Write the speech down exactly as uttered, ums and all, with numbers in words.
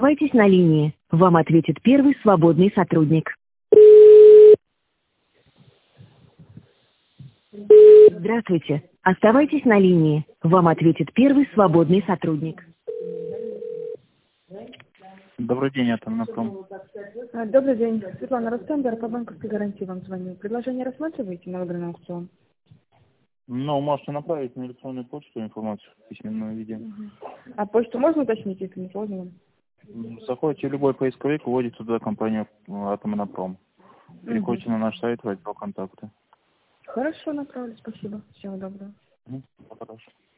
Оставайтесь на линии. Вам ответит первый свободный сотрудник. Здравствуйте. Оставайтесь на линии. Вам ответит первый свободный сотрудник. Добрый день, это Атомнопром. А, Добрый день. Светлана Ростендер, по банковской гарантии вам звоню. Предложение рассматриваете на выбранный аукцион? Ну, можете направить на электронную почту информацию в письменном виде. Угу. А почту можно уточнить, если не сложно? Заходите в любой поисковик, вводите туда компанию Атомнопром. Переходите Угу. на наш сайт, в отдел контакты. Хорошо, направлю. Спасибо. Всего доброго. Угу. Хорошо.